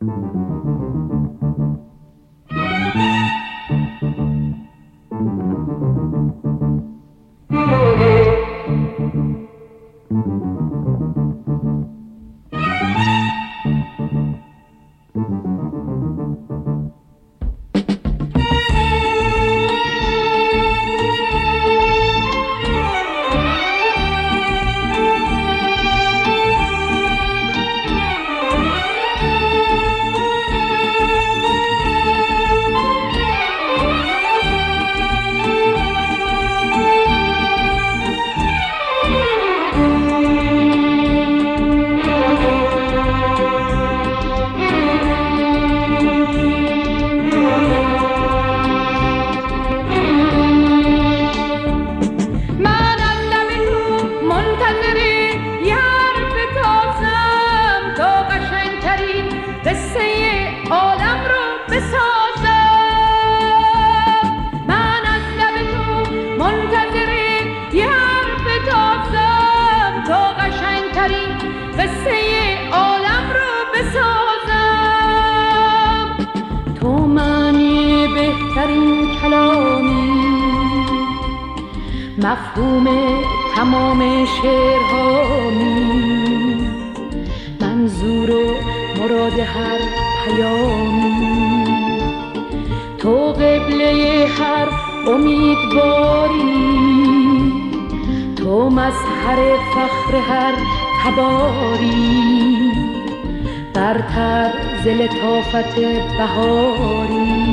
مفهوم تمام شعرهامی، منظور و مراد هر پیامی، تو قبله هر امیدواری، تو مظهر فخر هر تباری، برتر ز لطافت بهاری.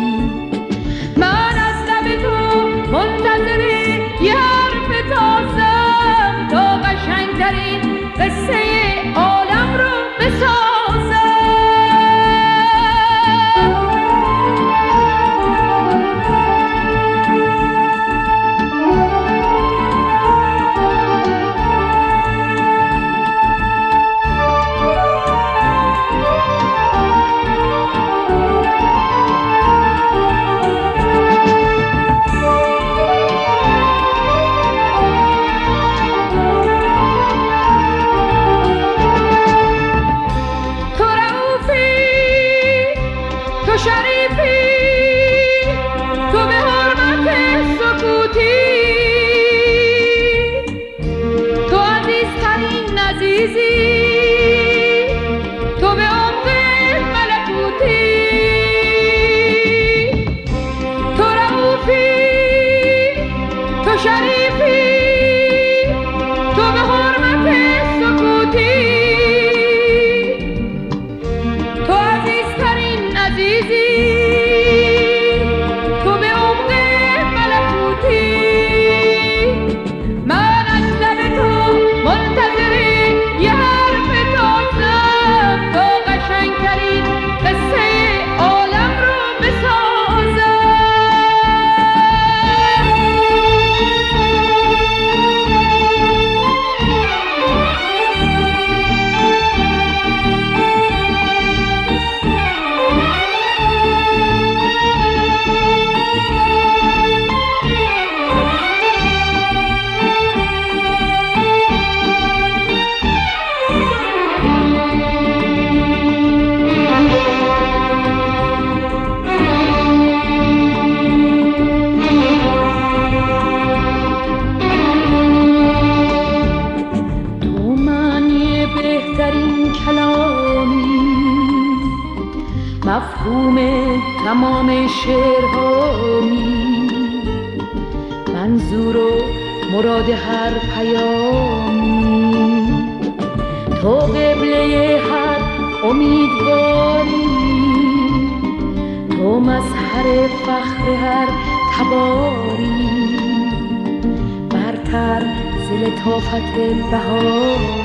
من از لب تو منتظر یه حرف تازم تا قشنگترین قصه عالم رو بسازم. مفهوم تمام شعرهامی، منظور و مراد هر پیامی، تو قبله هر امیدواری، تو مظهر فخر هر تباری، برتر ز لطافت بهاری.